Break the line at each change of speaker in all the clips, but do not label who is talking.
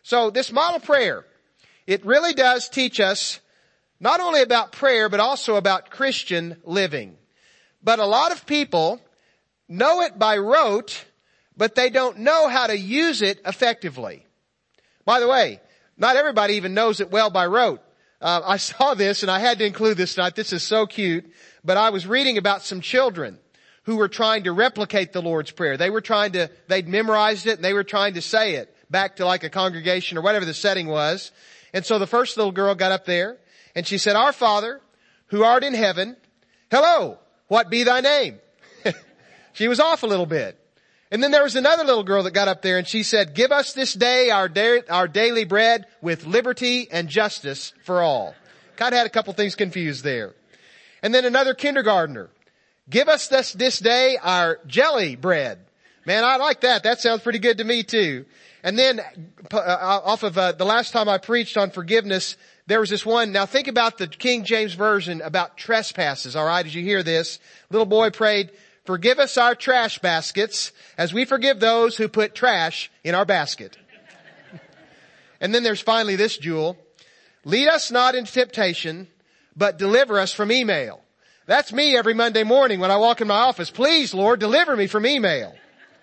So this model prayer, it really does teach us not only about prayer, but also about Christian living. But a lot of people know it by rote, but they don't know how to use it effectively. By the way, not everybody even knows it well by rote. I saw this and I had to include this tonight. This is so cute. But I was reading about some children who were trying to replicate the Lord's Prayer. They'd memorized it and they were trying to say it back to like a congregation or whatever the setting was. And so the first little girl got up there and she said, "Our Father, who art in heaven, hello, what be thy name?" She was off a little bit. And then there was another little girl that got up there and she said, "Give us this day our daily bread with liberty and justice for all." Kind of had a couple things confused there. And then another kindergartner, "Give us this day our jelly bread." Man, I like that. That sounds pretty good to me too. And then off of the last time I preached on forgiveness, there was this one. Now think about the King James Version about trespasses. All right. Did you hear this? Little boy prayed, "Forgive us our trash baskets as we forgive those who put trash in our basket." And then there's finally this jewel. "Lead us not into temptation, but deliver us from email." That's me every Monday morning when I walk in my office. "Please, Lord, deliver me from email."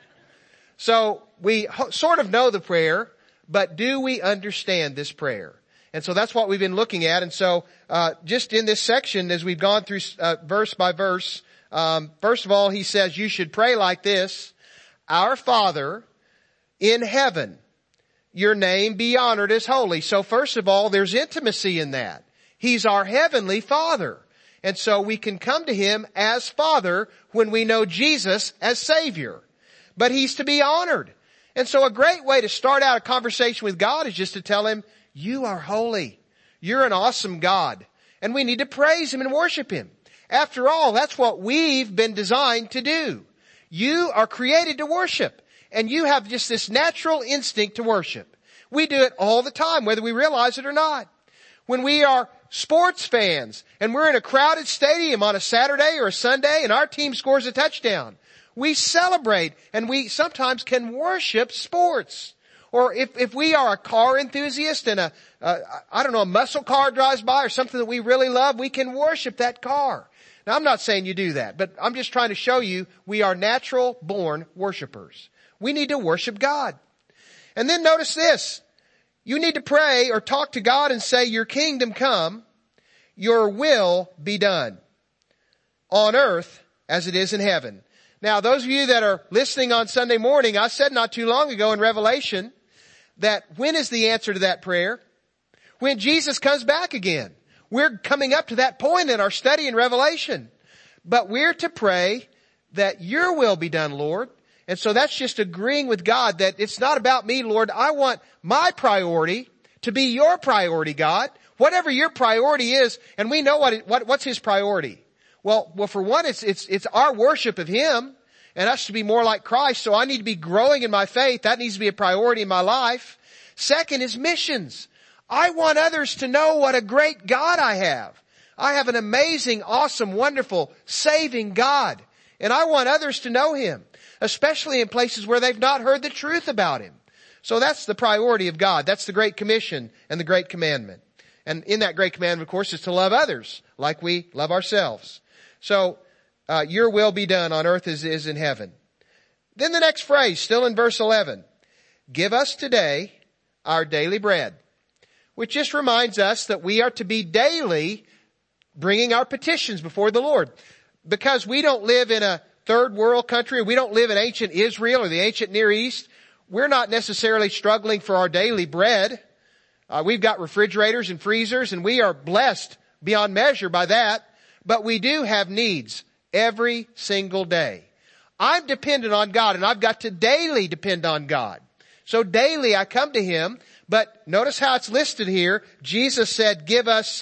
So we sort of know the prayer, but do we understand this prayer? And so that's what we've been looking at. And so just in this section, as we've gone through verse by verse, first of all, he says you should pray like this: "Our Father in heaven, your name be honored as holy." So first of all, there's intimacy in that. He's our heavenly Father. And so we can come to him as Father when we know Jesus as Savior. But he's to be honored. And so a great way to start out a conversation with God is just to tell him, "You are holy. You're an awesome God." And we need to praise him and worship him. After all, that's what we've been designed to do. You are created to worship. And you have just this natural instinct to worship. We do it all the time, whether we realize it or not. When we are sports fans and we're in a crowded stadium on a Saturday or a Sunday and our team scores a touchdown, we celebrate and we sometimes can worship sports. Or if we are a car enthusiast and a muscle car drives by or something that we really love, we can worship that car. Now I'm not saying you do that, but I'm just trying to show you we are natural born worshipers. We need to worship God. And then notice this. You need to pray or talk to God and say, "Your kingdom come, your will be done on earth as it is in heaven." Now, those of you that are listening on Sunday morning, I said not too long ago in Revelation that when is the answer to that prayer? When Jesus comes back again. We're coming up to that point in our study in Revelation. But we're to pray that your will be done, Lord. And so that's just agreeing with God that it's not about me, Lord. I want my priority to be your priority, God. Whatever your priority is, and we know what's his priority. Well, for one, it's our worship of him and us to be more like Christ. So I need to be growing in my faith. That needs to be a priority in my life. Second is missions. I want others to know what a great God I have. I have an amazing, awesome, wonderful, saving God. And I want others to know him, especially in places where they've not heard the truth about him. So that's the priority of God. That's the Great Commission and the Great Commandment. And in that Great Commandment, of course, is to love others like we love ourselves. So, your will be done on earth as is in heaven. Then the next phrase, still in verse 11. "Give us today our daily bread," which just reminds us that we are to be daily bringing our petitions before the Lord. Because we don't live in a third world country, we don't live in ancient Israel or the ancient Near East, we're not necessarily struggling for our daily bread. We've got refrigerators and freezers and we are blessed beyond measure by that. But we do have needs every single day. I'm dependent on God and I've got to daily depend on God. So daily I come to him, but notice how it's listed here. Jesus said, "Give us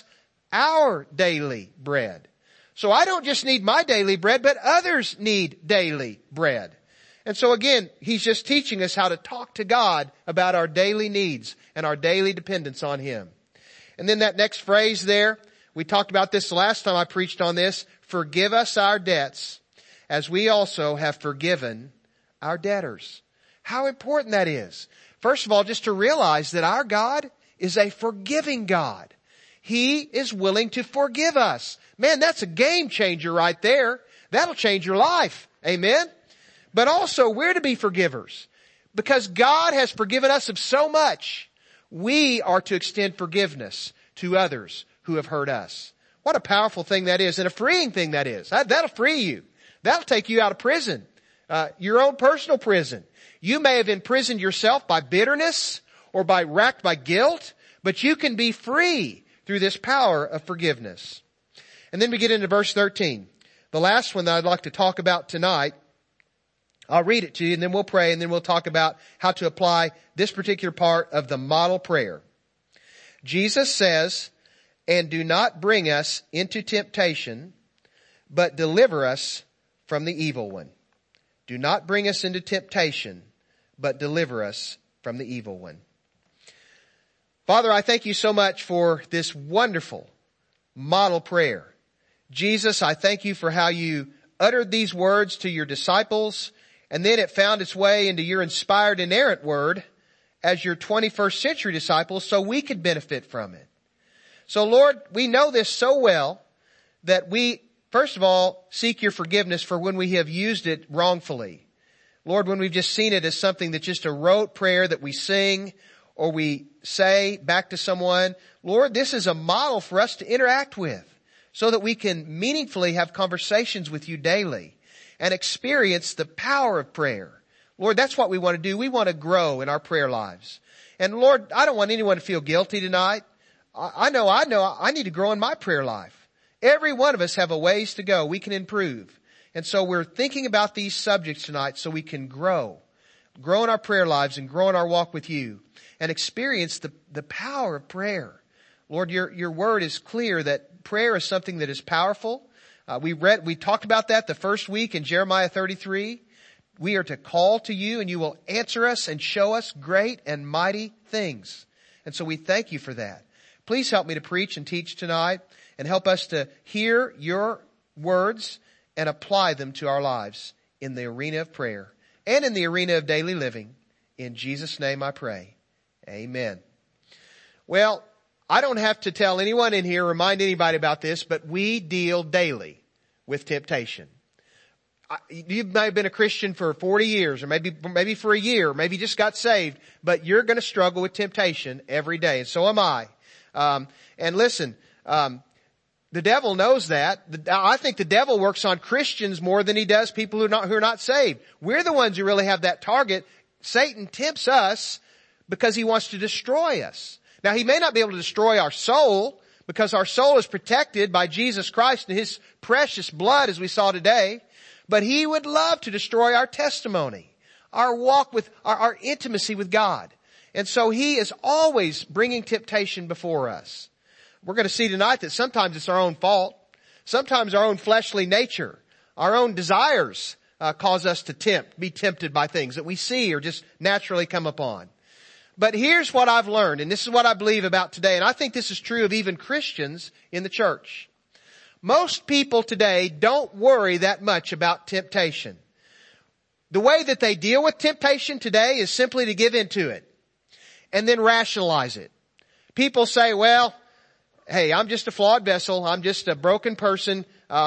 our daily bread." So I don't just need my daily bread, but others need daily bread. And so again, he's just teaching us how to talk to God about our daily needs and our daily dependence on him. And then that next phrase there, we talked about this the last time I preached on this. "Forgive us our debts as we also have forgiven our debtors." How important that is. first of all, just to realize that our God is a forgiving God. He is willing to forgive us. Man, that's a game changer right there. That'll change your life. Amen? But also, we're to be forgivers. Because God has forgiven us of so much, we are to extend forgiveness to others who have hurt us. What a powerful thing that is, and a freeing thing that is. That'll free you. That'll take you out of prison. Your own personal prison. You may have imprisoned yourself by bitterness or racked by guilt, but you can be free through this power of forgiveness. And then we get into verse 13. The last one that I'd like to talk about tonight. I'll read it to you and then we'll pray and then we'll talk about how to apply this particular part of the model prayer. Jesus says, "And do not bring us into temptation, but deliver us from the evil one." Do not bring us into temptation, but deliver us from the evil one. Father, I thank you so much for this wonderful model prayer. Jesus, I thank you for how you uttered these words to your disciples, and then it found its way into your inspired, inerrant word as your 21st century disciples so we could benefit from it. So Lord, we know this so well that we, first of all, seek your forgiveness for when we have used it wrongfully. Lord, when we've just seen it as something that's just a rote prayer that we sing or we say back to someone. Lord, this is a model for us to interact with so that we can meaningfully have conversations with you daily and experience the power of prayer. Lord, that's what we want to do. We want to grow in our prayer lives. And Lord, I don't want anyone to feel guilty tonight. I know I need to grow in my prayer life. Every one of us have a ways to go. We can improve. And so we're thinking about these subjects tonight so we can grow in our prayer lives and grow in our walk with you and experience the power of prayer. Lord, your word is clear that prayer is something that is powerful. We talked about that the first week in Jeremiah 33. We are to call to you and you will answer us and show us great and mighty things. And so we thank you for that. Please help me to preach and teach tonight and help us to hear your words and apply them to our lives in the arena of prayer and in the arena of daily living. In Jesus' name I pray. Amen. Well, I don't have to tell anyone in here, remind anybody about this, but we deal daily with temptation. You may have been a Christian for 40 years or maybe for a year, maybe just got saved, but you're going to struggle with temptation every day. And so am I. And listen, the devil knows that. I think the devil works on Christians more than he does people who are not saved. We're the ones who really have that target. Satan tempts us because he wants to destroy us. Now, he may not be able to destroy our soul because our soul is protected by Jesus Christ and his precious blood, as we saw today. But he would love to destroy our testimony, our walk with, our intimacy with God. And so he is always bringing temptation before us. We're going to see tonight that sometimes it's our own fault. Sometimes our own fleshly nature, our own desires cause us to be tempted by things that we see or just naturally come upon. But here's what I've learned, and this is what I believe about today, and I think this is true of even Christians in the church. Most people today don't worry that much about temptation. The way that they deal with temptation today is simply to give into it and then rationalize it. People say, well, hey, I'm just a flawed vessel. I'm just a broken person.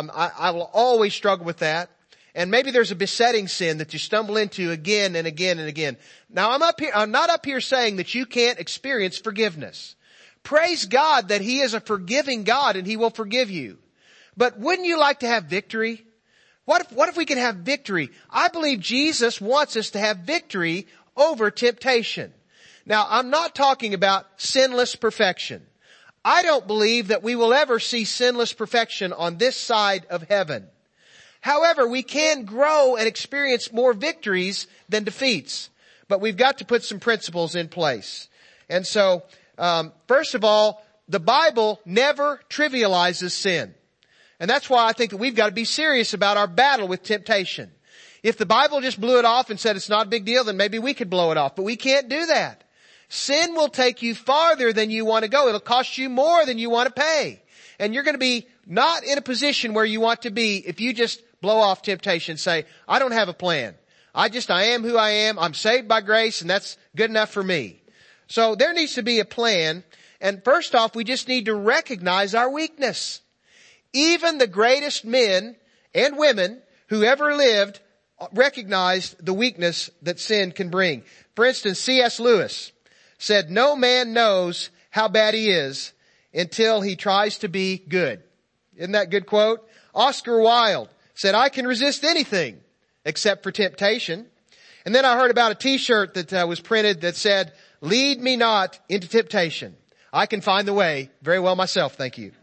I will always struggle with that. And maybe there's a besetting sin that you stumble into again and again and again. Now I'm not up here saying that you can't experience forgiveness. Praise God that he is a forgiving God and he will forgive you. But wouldn't you like to have victory? What if we can have victory? I believe Jesus wants us to have victory over temptation. Now, I'm not talking about sinless perfection. I don't believe that we will ever see sinless perfection on this side of heaven. However, we can grow and experience more victories than defeats. But we've got to put some principles in place. And so, first of all, the Bible never trivializes sin. And that's why I think that we've got to be serious about our battle with temptation. If the Bible just blew it off and said it's not a big deal, then maybe we could blow it off. But we can't do that. Sin will take you farther than you want to go. It'll cost you more than you want to pay. And you're going to be not in a position where you want to be if you just blow off temptation and say, I don't have a plan. I am who I am. I'm saved by grace, and that's good enough for me. So there needs to be a plan. And first off, we just need to recognize our weakness. Even the greatest men and women who ever lived recognized the weakness that sin can bring. For instance, C.S. Lewis said, "No man knows how bad he is until he tries to be good." Isn't that a good quote? Oscar Wilde said, "I can resist anything except for temptation." And then I heard about a t-shirt that was printed that said, "Lead me not into temptation. I can find the way very well myself, thank you."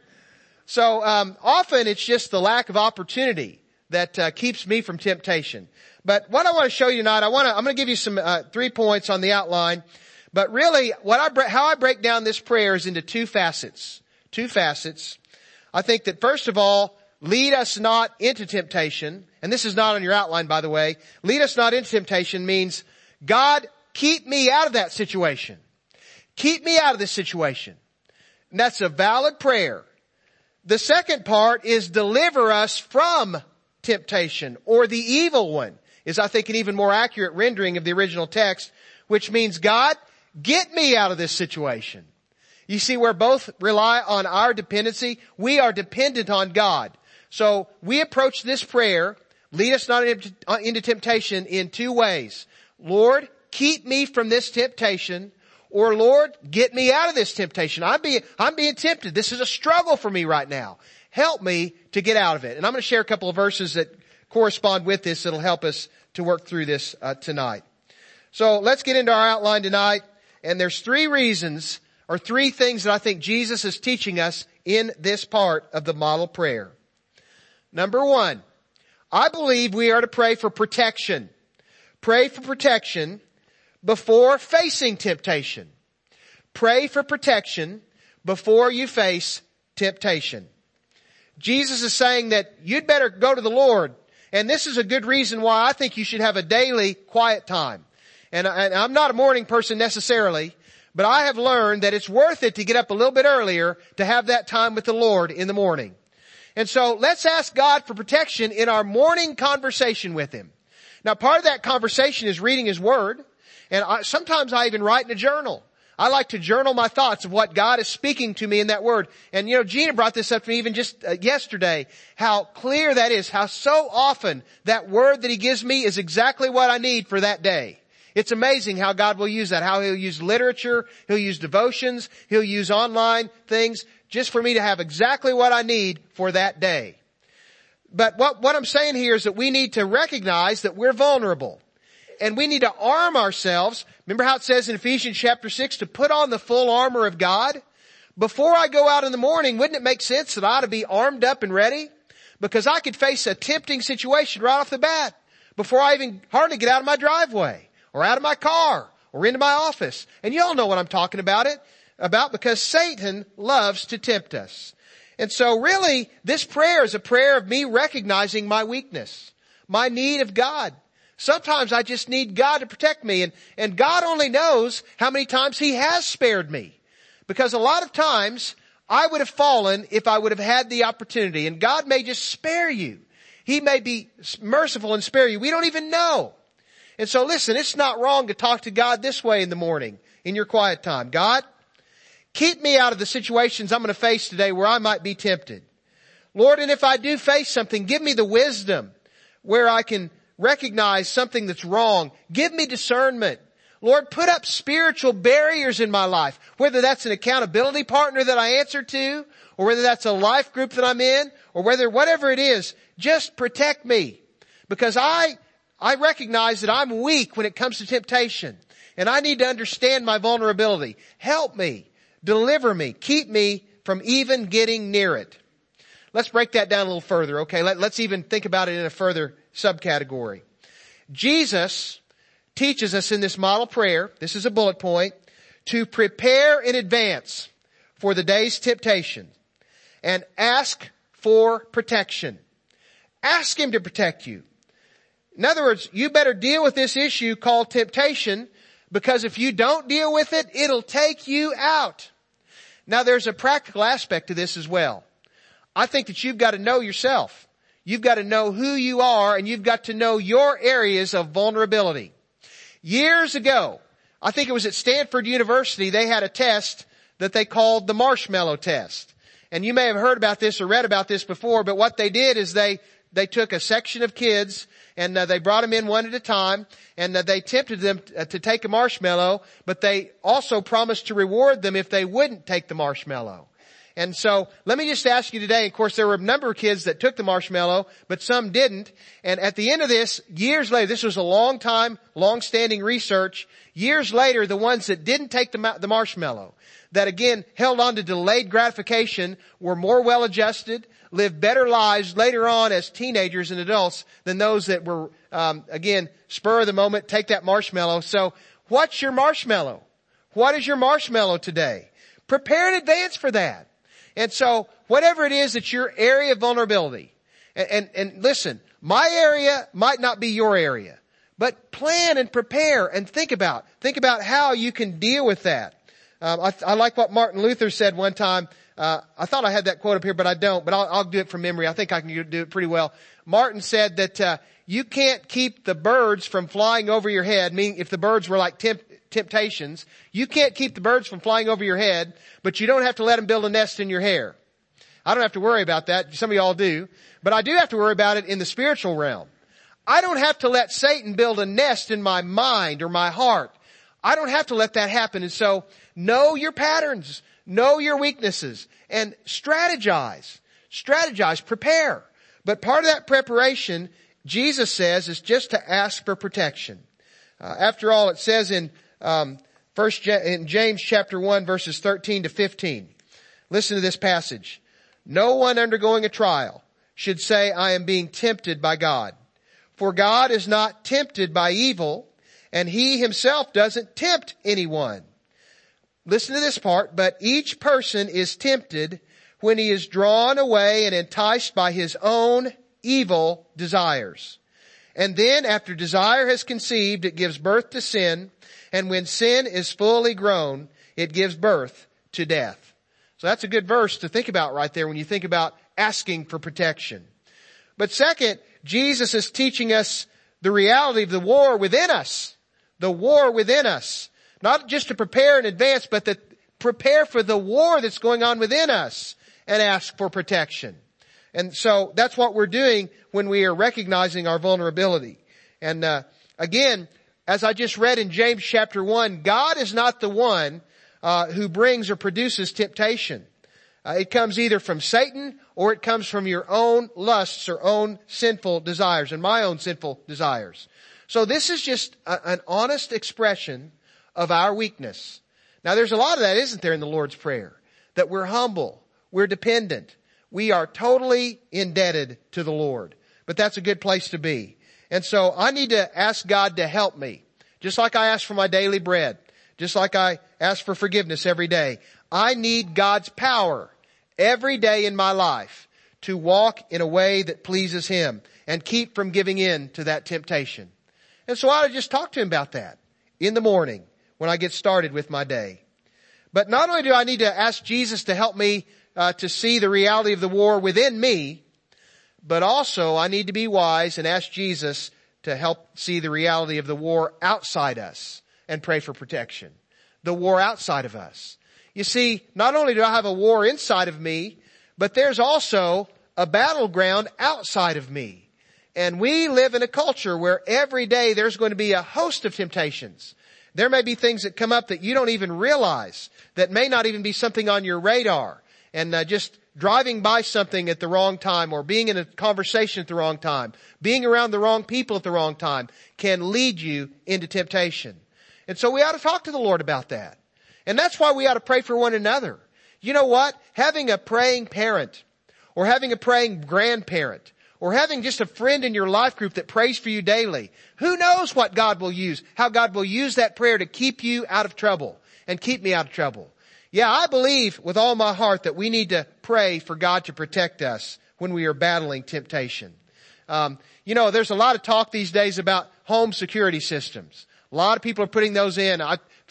So often it's just the lack of opportunity that keeps me from temptation. But what I want to show you tonight, I'm going to give you some 3 points on the outline. But really, how I break down this prayer is into two facets. Two facets. I think that first of all, lead us not into temptation. And this is not on your outline, by the way. Lead us not into temptation means, God, keep me out of that situation. Keep me out of this situation. And that's a valid prayer. The second part is deliver us from temptation, or the evil one, is I think an even more accurate rendering of the original text, which means, God, get me out of this situation. You see, where both rely on our dependency, we are dependent on God. So we approach this prayer, lead us not into temptation, in two ways. Lord, keep me from this temptation, or Lord, get me out of this temptation. I'm being tempted. This is a struggle for me right now. Help me to get out of it. And I'm going to share a couple of verses that correspond with this that'll help us to work through this tonight. So let's get into our outline tonight. And there's three reasons, or three things that I think Jesus is teaching us in this part of the model prayer. Number one, I believe we are to pray for protection. Pray for protection before facing temptation. Pray for protection before you face temptation. Jesus is saying that you'd better go to the Lord. And this is a good reason why I think you should have a daily quiet time. And I'm not a morning person necessarily, but I have learned that it's worth it to get up a little bit earlier to have that time with the Lord in the morning. And so let's ask God for protection in our morning conversation with Him. Now, part of that conversation is reading His Word. And sometimes I even write in a journal. I like to journal my thoughts of what God is speaking to me in that Word. And Gina brought this up to me even just yesterday, how clear that is, how so often that Word that He gives me is exactly what I need for that day. It's amazing how God will use that, how He'll use literature, He'll use devotions, He'll use online things, just for me to have exactly what I need for that day. But what I'm saying here is that we need to recognize that we're vulnerable. And we need to arm ourselves. Remember how it says in Ephesians chapter 6 to put on the full armor of God? Before I go out in the morning, wouldn't it make sense that I ought to be armed up and ready? Because I could face a tempting situation right off the bat before I even hardly get out of my driveway or out of my car or into my office. And you all know what I'm talking about because Satan loves to tempt us. And so really, this prayer is a prayer of me recognizing my weakness, my need of God. Sometimes I just need God to protect me, and God only knows how many times He has spared me. Because a lot of times I would have fallen if I would have had the opportunity, and God may just spare you. He may be merciful and spare you. We don't even know. And so listen, it's not wrong to talk to God this way in the morning, in your quiet time. God, keep me out of the situations I'm going to face today where I might be tempted. Lord, and if I do face something, give me the wisdom where I can recognize something that's wrong. Give me discernment. Lord, put up spiritual barriers in my life, whether that's an accountability partner that I answer to, or whether that's a life group that I'm in, or whatever it is, just protect me. Because I recognize that I'm weak when it comes to temptation, and I need to understand my vulnerability. Help me, deliver me, keep me from even getting near it. Let's break that down a little further, okay? Let's even think about it in a further subcategory. Jesus teaches us in this model prayer, this is a bullet point, to prepare in advance for the day's temptation and ask for protection. Ask Him to protect you. In other words, you better deal with this issue called temptation, because if you don't deal with it, it'll take you out. Now there's a practical aspect to this as well. I think that you've got to know yourself. You've got to know who you are, and you've got to know your areas of vulnerability. Years ago, I think it was at Stanford University, they had a test that they called the marshmallow test. And you may have heard about this or read about this before, but what they did is they took a section of kids and they brought them in one at a time, and they tempted them to take a marshmallow, but they also promised to reward them if they wouldn't take the marshmallow. And so let me just ask you today, of course there were a number of kids that took the marshmallow, but some didn't. And at the end of this, years later, this was a long-standing research, years later, the ones that didn't take the marshmallow, that again held on to delayed gratification, were more well-adjusted, lived better lives later on as teenagers and adults than those that were, again, spur of the moment, take that marshmallow. So what's your marshmallow? What is your marshmallow today? Prepare in advance for that. And so whatever it is that's your area of vulnerability, and listen, my area might not be your area, but plan and prepare and think about how you can deal with that. I like what Martin Luther said one time. I thought I had that quote up here, but I don't, but I'll do it from memory. I think I can do it pretty well. Martin said that, you can't keep the birds from flying over your head, meaning if the birds were like temptations, you can't keep the birds from flying over your head, but you don't have to let them build a nest in your hair. I don't have to worry about that. Some of y'all do, but I do have to worry about it in the spiritual realm. I don't have to let Satan build a nest in my mind or my heart. I don't have to let that happen. And so know your patterns, know your weaknesses, and strategize, prepare. But part of that preparation, Jesus says, is just to ask for protection. After all, it says in James chapter 1 verses 13 to 15. Listen to this passage. No one undergoing a trial should say, I am being tempted by God. For God is not tempted by evil, and he himself doesn't tempt anyone. Listen to this part. But each person is tempted when he is drawn away and enticed by his own evil desires. And then after desire has conceived, it gives birth to sin. And when sin is fully grown, it gives birth to death. So that's a good verse to think about right there when you think about asking for protection. But second, Jesus is teaching us the reality of the war within us. The war within us. Not just to prepare in advance, but to prepare for the war that's going on within us and ask for protection. And so that's what we're doing when we are recognizing our vulnerability. And again, as I just read in James chapter 1, God is not the one who brings or produces temptation. It comes either from Satan or it comes from your own lusts or own sinful desires and my own sinful desires. So this is just an honest expression of our weakness. Now there's a lot of that, isn't there, in the Lord's Prayer? That we're humble, we're dependent, we are totally indebted to the Lord. But that's a good place to be. And so I need to ask God to help me. Just like I ask for my daily bread. Just like I ask for forgiveness every day. I need God's power every day in my life to walk in a way that pleases Him and keep from giving in to that temptation. And so I ought to just talk to Him about that in the morning when I get started with my day. But not only do I need to ask Jesus to help me to see the reality of the war within me, but also I need to be wise and ask Jesus to help see the reality of the war outside us and pray for protection. The war outside of us. You see, not only do I have a war inside of me, but there's also a battleground outside of me. And we live in a culture where every day there's going to be a host of temptations. There may be things that come up that you don't even realize, that may not even be something on your radar. And just driving by something at the wrong time or being in a conversation at the wrong time, being around the wrong people at the wrong time can lead you into temptation. And so we ought to talk to the Lord about that. And that's why we ought to pray for one another. You know what? Having a praying parent or having a praying grandparent or having just a friend in your life group that prays for you daily, who knows what God will use, how God will use that prayer to keep you out of trouble and keep me out of trouble. Yeah, I believe with all my heart that we need to pray for God to protect us when we are battling temptation. There's a lot of talk these days about home security systems. A lot of people are putting those in. In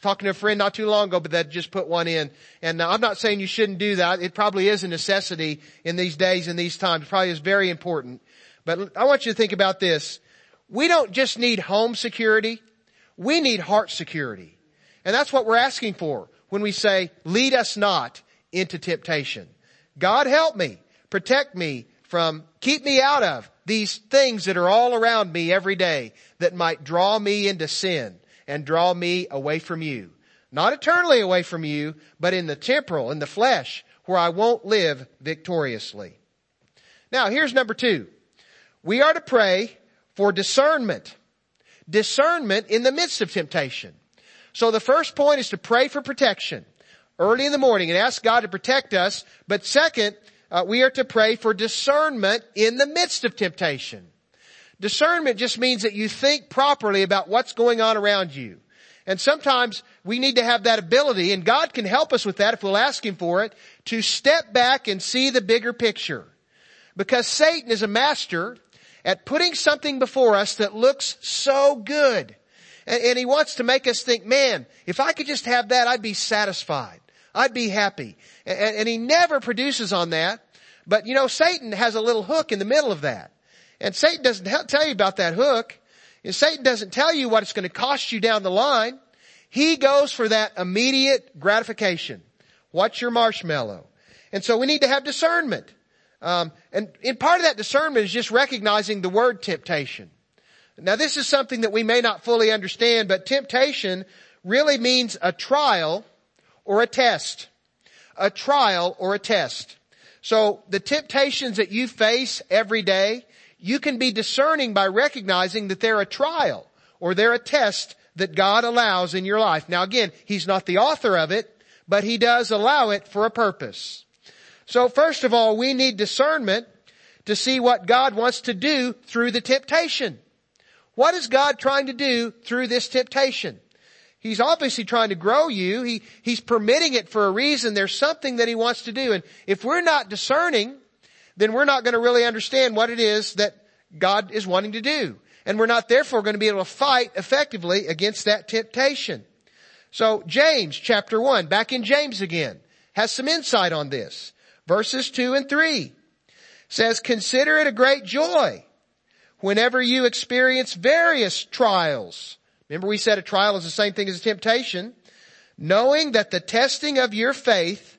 talking to a friend not too long ago, but that just put one in. And I'm not saying you shouldn't do that. It probably is a necessity in these days and these times. It probably is very important. But I want you to think about this. We don't just need home security. We need heart security. And that's what we're asking for when we say, lead us not into temptation. God help me, protect me from, keep me out of these things that are all around me every day that might draw me into sin and draw me away from you. Not eternally away from you, but in the temporal, in the flesh, where I won't live victoriously. Now, here's number 2. We are to pray for discernment. Discernment in the midst of temptation. So the first point is to pray for protection early in the morning and ask God to protect us. But second, we are to pray for discernment in the midst of temptation. Discernment just means that you think properly about what's going on around you. And sometimes we need to have that ability, and God can help us with that if we'll ask Him for it, to step back and see the bigger picture. Because Satan is a master at putting something before us that looks so good. And he wants to make us think, man, if I could just have that, I'd be satisfied. I'd be happy. And he never produces on that. But you know, Satan has a little hook in the middle of that. And Satan doesn't tell you about that hook. And Satan doesn't tell you what it's going to cost you down the line. He goes for that immediate gratification. What's your marshmallow? And so we need to have discernment. And part of that discernment is just recognizing the word temptation. Now this is something that we may not fully understand, but temptation really means a trial or a test. A trial or a test. So the temptations that you face every day, you can be discerning by recognizing that they're a trial or they're a test that God allows in your life. Now again, He's not the author of it, but He does allow it for a purpose. So first of all, we need discernment to see what God wants to do through the temptation. What is God trying to do through this temptation? He's obviously trying to grow you. He's permitting it for a reason. There's something that He wants to do. And if we're not discerning, then we're not going to really understand what it is that God is wanting to do. And we're not therefore going to be able to fight effectively against that temptation. So James chapter 1, back in James again, has some insight on this. Verses 2 and 3 says, consider it a great joy whenever you experience various trials. Remember we said a trial is the same thing as a temptation. Knowing that the testing of your faith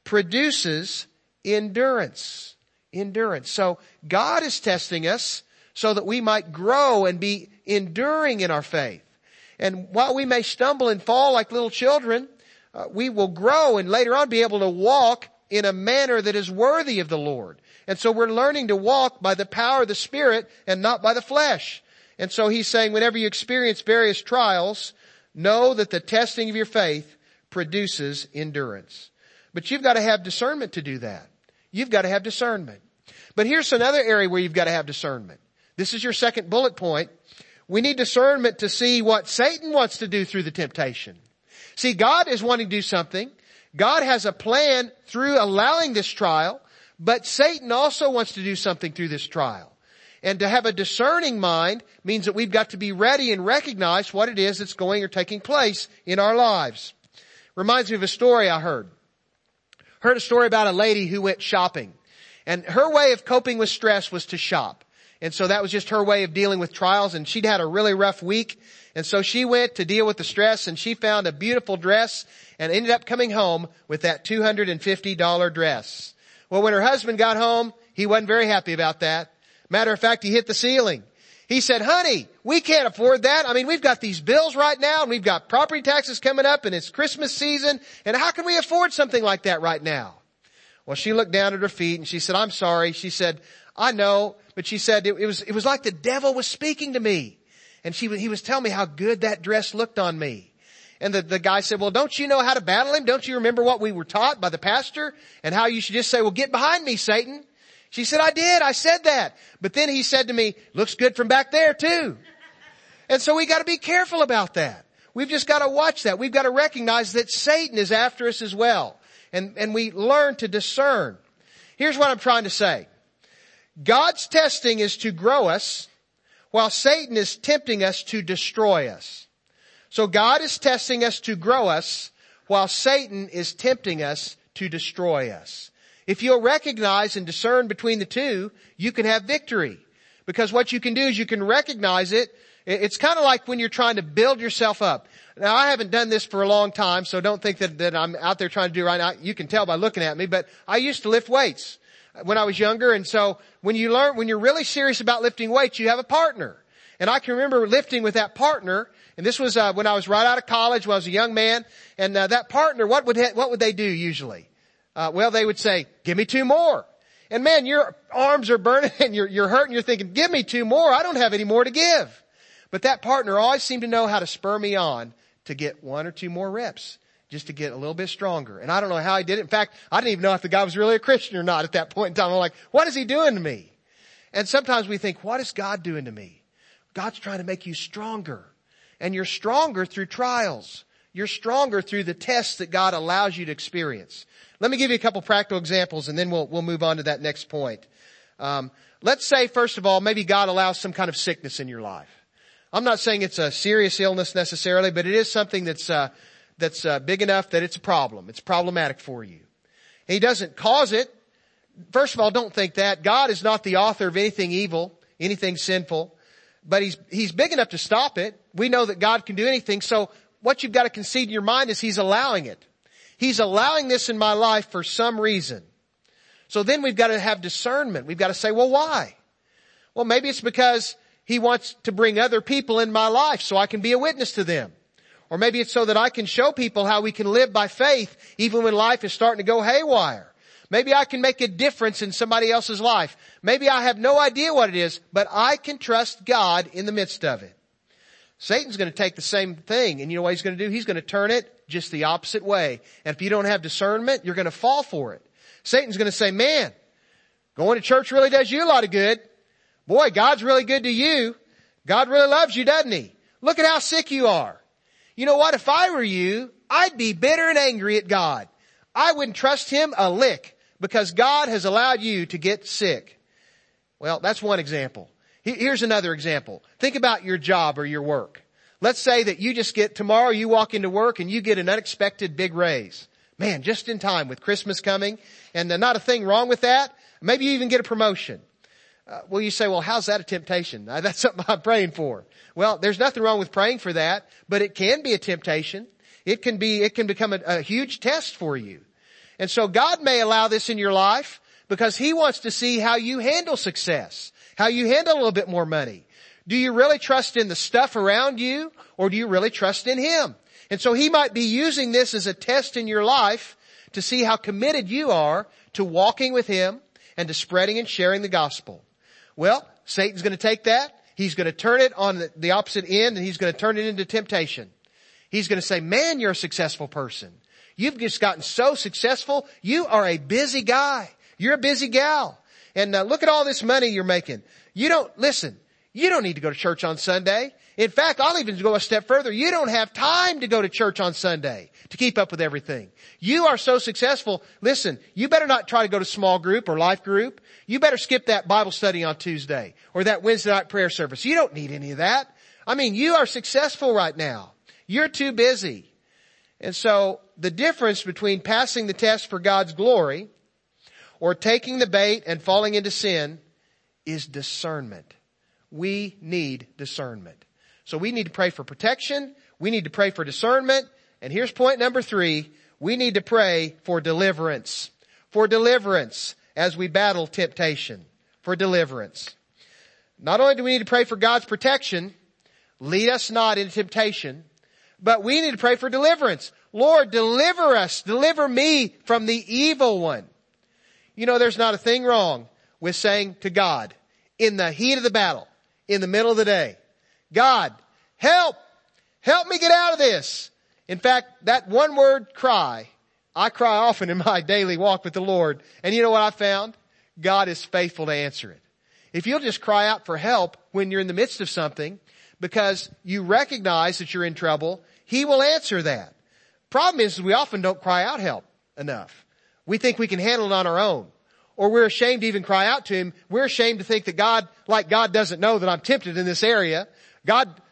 produces endurance. Endurance. So God is testing us so that we might grow and be enduring in our faith. And while we may stumble and fall like little children, we will grow and later on be able to walk in a manner that is worthy of the Lord. And so we're learning to walk by the power of the Spirit and not by the flesh. And so He's saying whenever you experience various trials, know that the testing of your faith produces endurance. But you've got to have discernment to do that. You've got to have discernment. But here's another area where you've got to have discernment. This is your second bullet point. We need discernment to see what Satan wants to do through the temptation. See, God is wanting to do something. God has a plan through allowing this trial, but Satan also wants to do something through this trial. And to have a discerning mind means that we've got to be ready and recognize what it is that's going or taking place in our lives. Reminds me of a story I heard. Heard a story about a lady who went shopping. And her way of coping with stress was to shop. And so that was just her way of dealing with trials. And she'd had a really rough week. And so she went to deal with the stress and she found a beautiful dress and ended up coming home with that $250 dress. Well, when her husband got home, he wasn't very happy about that. Matter of fact, he hit the ceiling. He said, honey, we can't afford that. I mean, we've got these bills right now and we've got property taxes coming up and it's Christmas season. And how can we afford something like that right now? Well, she looked down at her feet and she said, I'm sorry. She said, I know. But she said, it was like the devil was speaking to me. And he was telling me how good that dress looked on me. And the guy said, well, don't you know how to battle him? Don't you remember what we were taught by the pastor? And how you should just say, well, get behind me, Satan. She said, I did. I said that. But then he said to me, looks good from back there too. And so we got to be careful about that. We've just got to watch that. We've got to recognize that Satan is after us as well. And we learn to discern. Here's what I'm trying to say. God's testing is to grow us, while Satan is tempting us to destroy us. So God is testing us to grow us, while Satan is tempting us to destroy us. If you'll recognize and discern between the two, you can have victory. Because what you can do is you can recognize it. It's kind of like when you're trying to build yourself up. Now, I haven't done this for a long time, so don't think that I'm out there trying to do it right now. You can tell by looking at me, but I used to lift weights when I was younger. And so when you're really serious about lifting weights, you have a partner. And I can remember lifting with that partner. And this was when I was right out of college, when I was a young man. And that partner, what would they do usually? Well, they would say, "Give me 2 more." And man, your arms are burning and you're hurting. You're thinking, "Give me 2 more. I don't have any more to give." But that partner always seemed to know how to spur me on to get 1 or 2 more reps, just to get a little bit stronger. And I don't know how he did it. In fact, I didn't even know if the guy was really a Christian or not at that point in time. I'm like, what is he doing to me? And sometimes we think, what is God doing to me? God's trying to make you stronger. And you're stronger through trials. You're stronger through the tests that God allows you to experience. Let me give you a couple practical examples and then we'll move on to that next point. Let's say, first of all, maybe God allows some kind of sickness in your life. I'm not saying it's a serious illness necessarily, but it is something that's big enough that it's a problem. It's problematic for you. He doesn't cause it. First of all, don't think that. God is not the author of anything evil, anything sinful, but He's big enough to stop it. We know that God can do anything. So what you've got to concede in your mind is He's allowing it. He's allowing this in my life for some reason. So then we've got to have discernment. We've got to say, well, why? Well, maybe it's because He wants to bring other people in my life so I can be a witness to them. Or maybe it's so that I can show people how we can live by faith even when life is starting to go haywire. Maybe I can make a difference in somebody else's life. Maybe I have no idea what it is, but I can trust God in the midst of it. Satan's going to take the same thing, and you know what he's going to do? He's going to turn it just the opposite way. And if you don't have discernment, you're going to fall for it. Satan's going to say, man, going to church really does you a lot of good. Boy, God's really good to you. God really loves you, doesn't He? Look at how sick you are. You know what? If I were you, I'd be bitter and angry at God. I wouldn't trust Him a lick because God has allowed you to get sick. Well, that's one example. Here's another example. Think about your job or your work. Let's say that you just tomorrow you walk into work and you get an unexpected big raise. Man, just in time with Christmas coming, and not a thing wrong with that. Maybe you even get a promotion. Well, you say, well, how's that a temptation? That's something I'm praying for. Well, there's nothing wrong with praying for that, but it can be a temptation. It can become a huge test for you. And so God may allow this in your life because He wants to see how you handle success, how you handle a little bit more money. Do you really trust in the stuff around you, or do you really trust in Him? And so He might be using this as a test in your life to see how committed you are to walking with Him and to spreading and sharing the gospel. Well, Satan's going to take that. He's going to turn it on the opposite end, and he's going to turn it into temptation. He's going to say, man, you're a successful person. You've just gotten so successful. You are a busy guy. You're a busy gal. And look at all this money you're making. You don't need to go to church on Sunday. In fact, I'll even go a step further. You don't have time to go to church on Sunday to keep up with everything. You are so successful. Listen, you better not try to go to small group or life group. You better skip that Bible study on Tuesday or that Wednesday night prayer service. You don't need any of that. I mean, you are successful right now. You're too busy. And so the difference between passing the test for God's glory or taking the bait and falling into sin is discernment. We need discernment. So we need to pray for protection. We need to pray for discernment. And here's point number 3. We need to pray for deliverance. For deliverance as we battle temptation. For deliverance. Not only do we need to pray for God's protection, lead us not into temptation, but we need to pray for deliverance. Lord, deliver us. Deliver me from the evil one. You know, there's not a thing wrong with saying to God in the heat of the battle, in the middle of the day, God, help me get out of this. In fact, that one word cry, I cry often in my daily walk with the Lord. And you know what I found? God is faithful to answer it. If you'll just cry out for help when you're in the midst of something, because you recognize that you're in trouble, He will answer that. Problem is we often don't cry out help enough. We think we can handle it on our own. Or we're ashamed to even cry out to Him. We're ashamed to think that God doesn't know that I'm tempted in this area. God,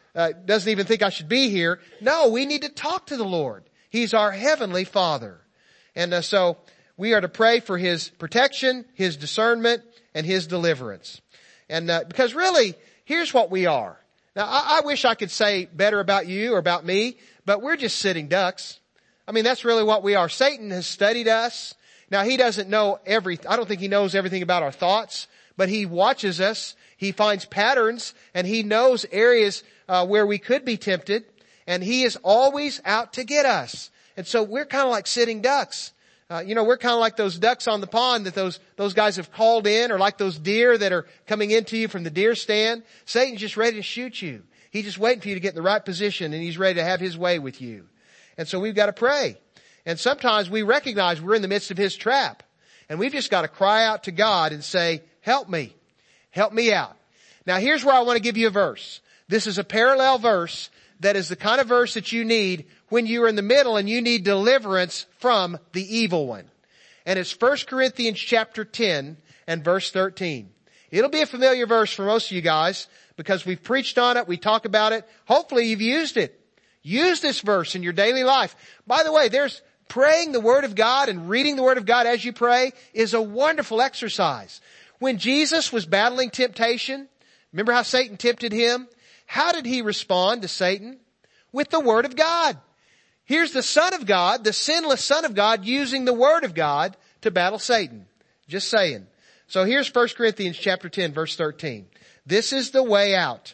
doesn't even think I should be here. No, we need to talk to the Lord. He's our heavenly Father. And so we are to pray for His protection, His discernment, and His deliverance. And because really, here's what we are. Now, I wish I could say better about you or about me, but we're just sitting ducks. I mean, that's really what we are. Satan has studied us. Now, he doesn't know I don't think he knows everything about our thoughts, but he watches us. He finds patterns, and he knows areas where we could be tempted, and he is always out to get us. And so we're kind of like sitting ducks. We're kind of like those ducks on the pond that those guys have called in, or like those deer that are coming into you from the deer stand. Satan's just ready to shoot you. He's just waiting for you to get in the right position, and he's ready to have his way with you. And so we've got to pray. And sometimes we recognize we're in the midst of his trap. And we've just got to cry out to God and say, help me. Help me out. Now here's where I want to give you a verse. This is a parallel verse that is the kind of verse that you need when you're in the middle and you need deliverance from the evil one. And it's 1 Corinthians chapter 10 and verse 13. It'll be a familiar verse for most of you guys because we've preached on it, we talk about it. Hopefully you've used it. Use this verse in your daily life. By the way, there's praying the Word of God and reading the Word of God as you pray is a wonderful exercise. When Jesus was battling temptation, remember how Satan tempted him? How did he respond to Satan? With the Word of God. Here's the Son of God, the sinless Son of God, using the Word of God to battle Satan. Just saying. So here's 1 Corinthians chapter 10, verse 13. This is the way out.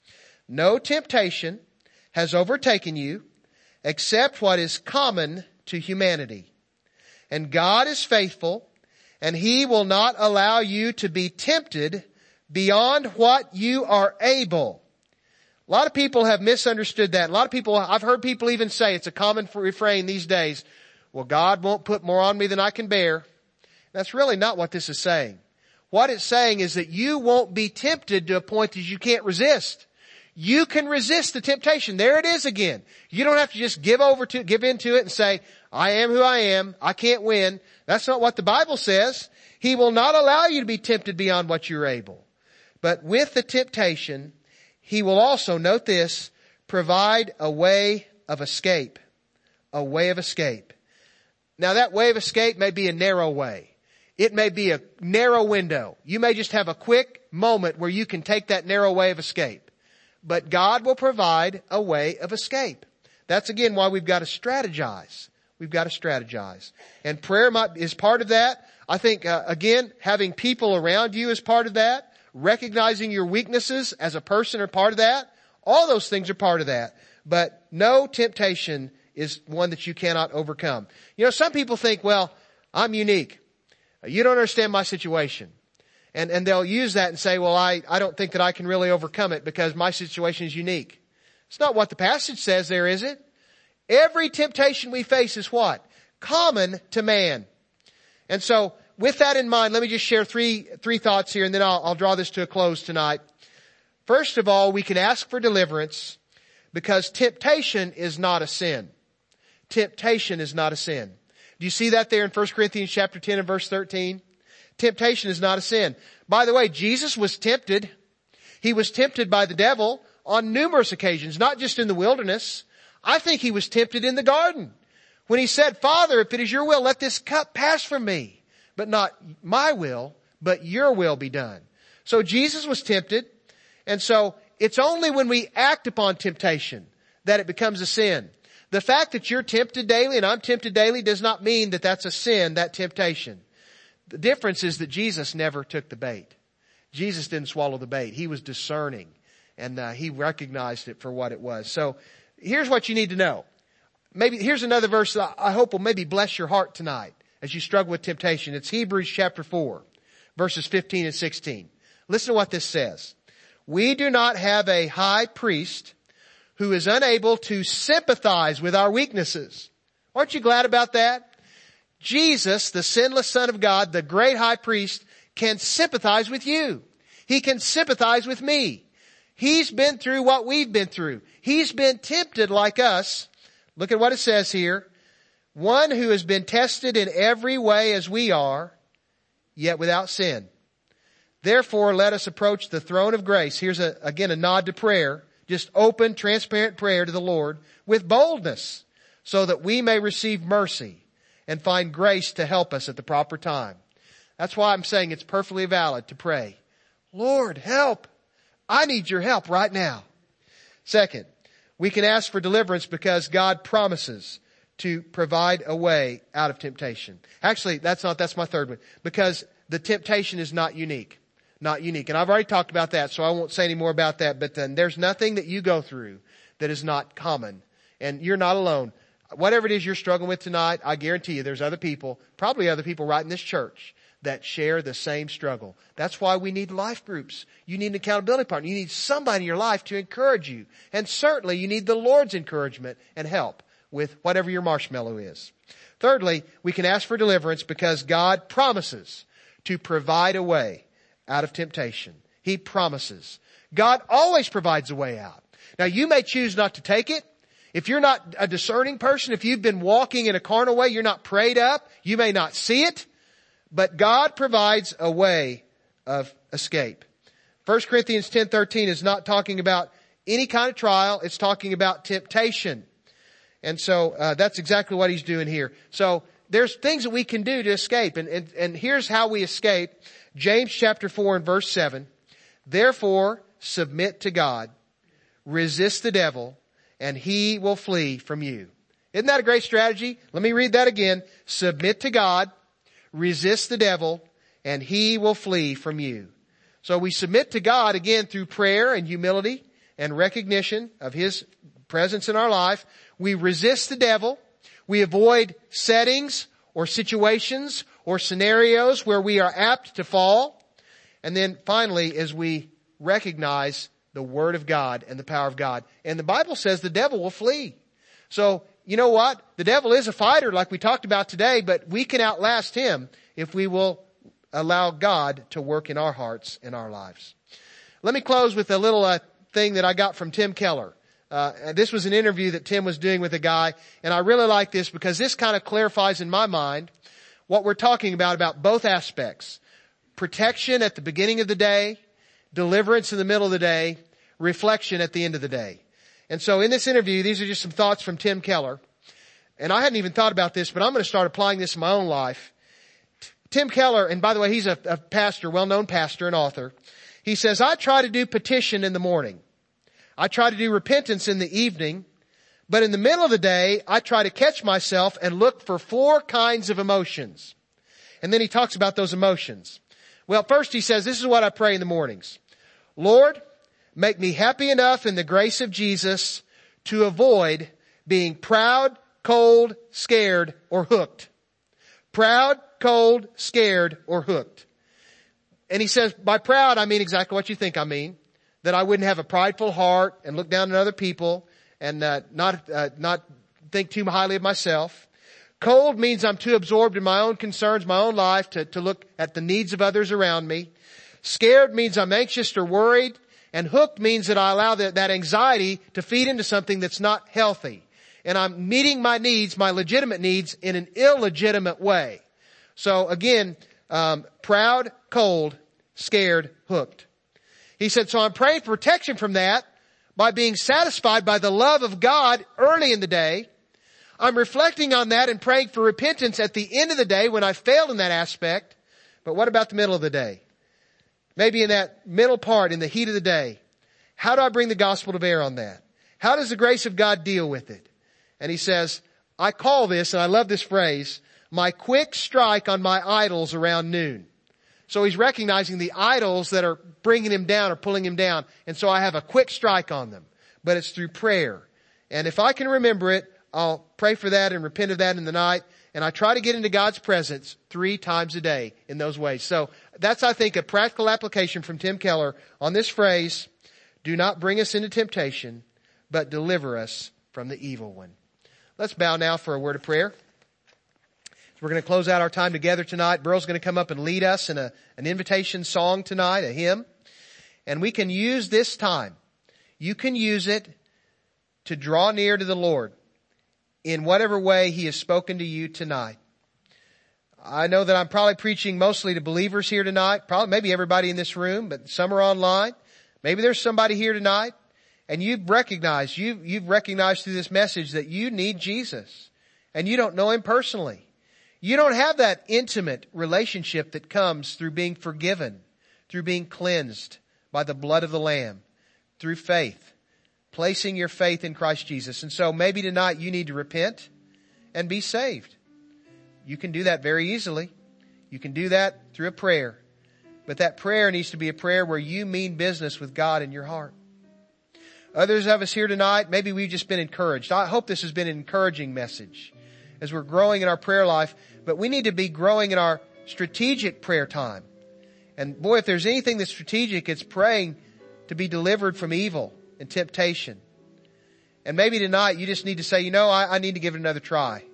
No temptation has overtaken you except what is common to humanity. And God is faithful, and He will not allow you to be tempted beyond what you are able. A lot of people have misunderstood that. I've heard people even say, it's a common refrain these days, well, God won't put more on me than I can bear. That's really not what this is saying. What it's saying is that you won't be tempted to a point that you can't resist. You can resist the temptation. There it is again. You don't have to just give into it and say, I am who I am. I can't win. That's not what the Bible says. He will not allow you to be tempted beyond what you're able. But with the temptation, He will also, note this, provide a way of escape. A way of escape. Now that way of escape may be a narrow way. It may be a narrow window. You may just have a quick moment where you can take that narrow way of escape. But God will provide a way of escape. That's again why we've got to strategize. We've got to strategize. And prayer is part of that. I think, again, having people around you is part of that. Recognizing your weaknesses as a person are part of that. All those things are part of that. But no temptation is one that you cannot overcome. Some people think, well, I'm unique. You don't understand my situation. And they'll use that and say, well, I don't think that I can really overcome it because my situation is unique. It's not what the passage says there, is it? Every temptation we face is what? Common to man. And so, with that in mind, let me just share three thoughts here and then I'll draw this to a close tonight. First of all, we can ask for deliverance because temptation is not a sin. Temptation is not a sin. Do you see that there in 1 Corinthians chapter 10 and verse 13? Temptation is not a sin. By the way, Jesus was tempted. He was tempted by the devil on numerous occasions, not just in the wilderness. I think He was tempted in the garden when He said, Father, if it is your will, let this cup pass from me. But not my will, but your will be done. So Jesus was tempted. And so it's only when we act upon temptation that it becomes a sin. The fact that you're tempted daily and I'm tempted daily does not mean that that's a sin, that temptation. The difference is that Jesus never took the bait. Jesus didn't swallow the bait. He was discerning and He recognized it for what it was. So here's what you need to know. Here's another verse that I hope will maybe bless your heart tonight as you struggle with temptation. It's Hebrews chapter 4, verses 15 and 16. Listen to what this says. We do not have a high priest who is unable to sympathize with our weaknesses. Aren't you glad about that? Jesus, the sinless Son of God, the great high priest, can sympathize with you. He can sympathize with me. He's been through what we've been through. He's been tempted like us. Look at what it says here. One who has been tested in every way as we are, yet without sin. Therefore, let us approach the throne of grace. Here's again a nod to prayer. just open, transparent prayer to the Lord with boldness so that we may receive mercy and find grace to help us at the proper time. That's why I'm saying it's perfectly valid to pray, Lord, help. I need your help right now. Second, we can ask for deliverance because God promises to provide a way out of temptation. Actually, that's my third one. Because the temptation is not unique. Not unique. And I've already talked about that, so I won't say any more about that. But then there's nothing that you go through that is not common. And you're not alone. Whatever it is you're struggling with tonight, I guarantee you there's other people, probably other people right in this church, that share the same struggle. That's why we need life groups. You need an accountability partner. You need somebody in your life to encourage you. And certainly you need the Lord's encouragement and help with whatever your marshmallow is. Thirdly, we can ask for deliverance because God promises to provide a way out of temptation. He promises. God always provides a way out. Now you may choose not to take it. If you're not a discerning person, if you've been walking in a carnal way, you're not prayed up, you may not see it. But God provides a way of escape. 1 Corinthians 10:13 is not talking about any kind of trial. It's talking about temptation. And so that's exactly what he's doing here. So there's things that we can do to escape. And here's how we escape. James chapter 4 and verse 7. Therefore, submit to God. Resist the devil, and he will flee from you. Isn't that a great strategy? Let me read that again. Submit to God. Resist the devil, and he will flee from you. So we submit to God again through prayer and humility and recognition of his presence in our life. We resist the devil. We avoid settings or situations or scenarios where we are apt to fall. And then finally, as we recognize the Word of God and the power of God. And the Bible says the devil will flee. So, you know what? The devil is a fighter like we talked about today, but we can outlast him if we will allow God to work in our hearts and our lives. Let me close with a little thing that I got from Tim Keller. This was an interview that Tim was doing with a guy, and I really like this because this kind of clarifies in my mind what we're talking about both aspects. Protection at the beginning of the day, deliverance in the middle of the day, reflection at the end of the day. And so in this interview, these are just some thoughts from Tim Keller. And I hadn't even thought about this, but I'm going to start applying this in my own life. Tim Keller, and by the way, he's a pastor, well-known pastor and author. He says, I try to do petition in the morning. I try to do repentance in the evening. But in the middle of the day, I try to catch myself and look for 4 kinds of emotions. And then he talks about those emotions. Well, first he says, this is what I pray in the mornings. Lord, make me happy enough in the grace of Jesus to avoid being proud, cold, scared, or hooked. Proud, cold, scared, or hooked. And he says, by proud, I mean exactly what you think I mean. That I wouldn't have a prideful heart and look down on other people and not think too highly of myself. Cold means I'm too absorbed in my own concerns, my own life to look at the needs of others around me. Scared means I'm anxious or worried. And hooked means that I allow that anxiety to feed into something that's not healthy. And I'm meeting my needs, my legitimate needs, in an illegitimate way. So again, proud, cold, scared, hooked. He said, so I'm praying for protection from that by being satisfied by the love of God early in the day. I'm reflecting on that and praying for repentance at the end of the day when I failed in that aspect. But what about the middle of the day? Maybe in that middle part, in the heat of the day. How do I bring the gospel to bear on that? How does the grace of God deal with it? And he says, I call this, and I love this phrase, my quick strike on my idols around noon. So he's recognizing the idols that are bringing him down or pulling him down. And so I have a quick strike on them. But it's through prayer. And if I can remember it, I'll pray for that and repent of that in the night. And I try to get into God's presence 3 times a day in those ways. So that's, I think, a practical application from Tim Keller on this phrase, do not bring us into temptation, but deliver us from the evil one. Let's bow now for a word of prayer. We're going to close out our time together tonight. Burl's going to come up and lead us in an invitation song tonight, a hymn. And we can use this time. You can use it to draw near to the Lord in whatever way He has spoken to you tonight. I know that I'm probably preaching mostly to believers here tonight. Probably maybe everybody in this room, but some are online. Maybe there's somebody here tonight And you've recognized through this message that you need Jesus. And you don't know Him personally. You don't have that intimate relationship that comes through being forgiven, through being cleansed by the blood of the Lamb, through faith, placing your faith in Christ Jesus. And so maybe tonight you need to repent and be saved. You can do that very easily. You can do that through a prayer. But that prayer needs to be a prayer where you mean business with God in your heart. Others of us here tonight, maybe we've just been encouraged. I hope this has been an encouraging message as we're growing in our prayer life. But we need to be growing in our strategic prayer time. And boy, if there's anything that's strategic, it's praying to be delivered from evil and temptation. And maybe tonight you just need to say, I need to give it another try.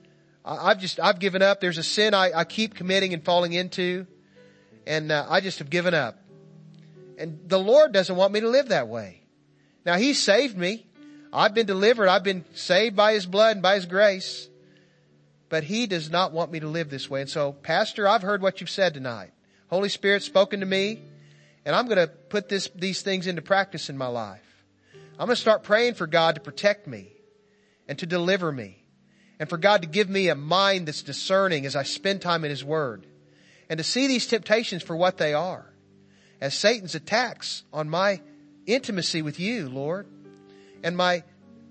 I've given up. There's a sin I keep committing and falling into. And I just have given up. And the Lord doesn't want me to live that way. Now He saved me. I've been delivered. I've been saved by His blood and by His grace. But He does not want me to live this way. And so, Pastor, I've heard what you've said tonight. Holy Spirit's spoken to me. And I'm going to put these things into practice in my life. I'm going to start praying for God to protect me and to deliver me. And for God to give me a mind that's discerning as I spend time in His Word. And to see these temptations for what they are. As Satan's attacks on my intimacy with you, Lord. And my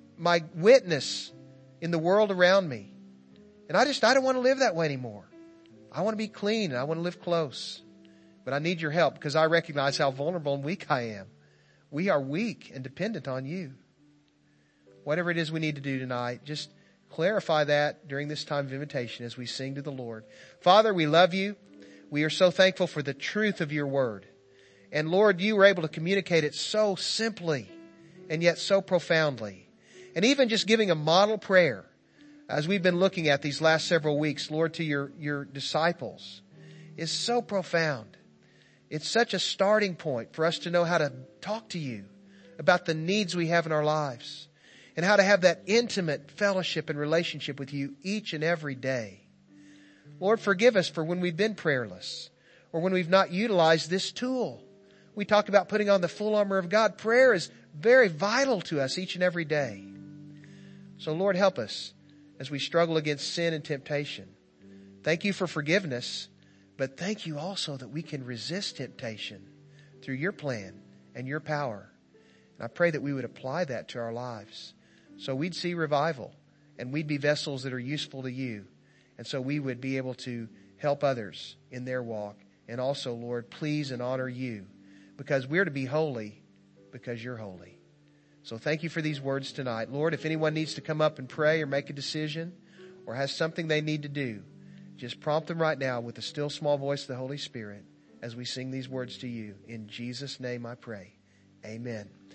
witness in the world around me. And I don't want to live that way anymore. I want to be clean and I want to live close. But I need your help because I recognize how vulnerable and weak I am. We are weak and dependent on you. Whatever it is we need to do tonight, just clarify that during this time of invitation as we sing to the Lord. Father, we love you. We are so thankful for the truth of your word. And Lord, you were able to communicate it so simply and yet so profoundly. And even just giving a model prayer as we've been looking at these last several weeks, Lord, to your disciples is so profound. It's such a starting point for us to know how to talk to you about the needs we have in our lives and how to have that intimate fellowship and relationship with you each and every day. Lord, forgive us for when we've been prayerless or when we've not utilized this tool. We talked about putting on the full armor of God. Prayer is very vital to us each and every day. So Lord, help us as we struggle against sin and temptation. Thank you for forgiveness, but thank you also that we can resist temptation through your plan and your power. And I pray that we would apply that to our lives so we'd see revival and we'd be vessels that are useful to you. And so we would be able to help others in their walk. And also, Lord, please and honor you because we're to be holy because you're holy. So thank you for these words tonight. Lord, if anyone needs to come up and pray or make a decision or has something they need to do, just prompt them right now with the still small voice of the Holy Spirit as we sing these words to you. In Jesus' name I pray. Amen.